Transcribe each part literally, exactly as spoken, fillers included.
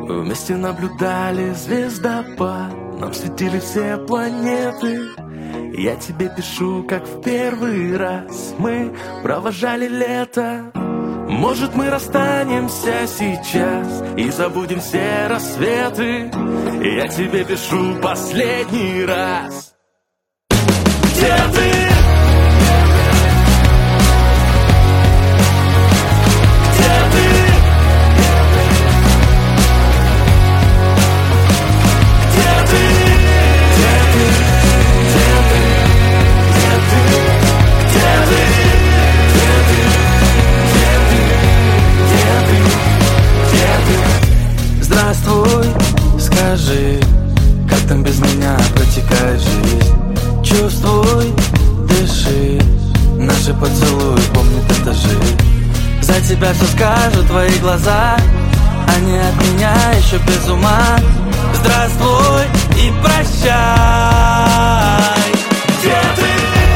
Вместе наблюдали звездопад, нам светили все планеты. Я тебе пишу, как в первый раз мы провожали лето. Может, мы расстанемся сейчас и забудем все рассветы. Я тебе пишу последний раз. Где ты? Здравствуй, скажи, как там без меня протекает жизнь? Чувствуй, дыши, наши поцелуи помнят этажи. За тебя все скажут твои глаза, они от меня еще без ума. Здравствуй и прощай. Где ты?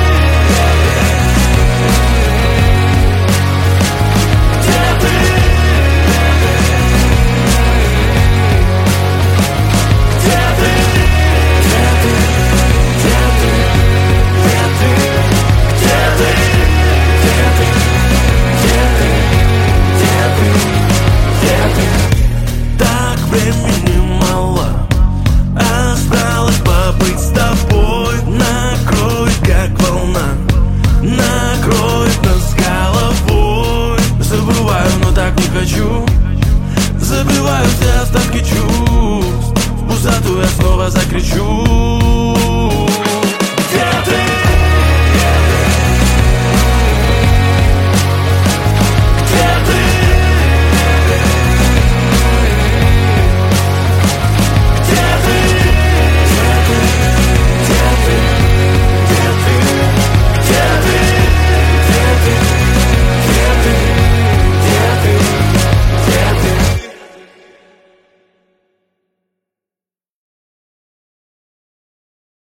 Времени мало, осталось побыть с тобой. Накроет, как волна, накроет нас головой. Забываю, но так не хочу. Забываю все остатки чувств. В пустоту я снова закричу.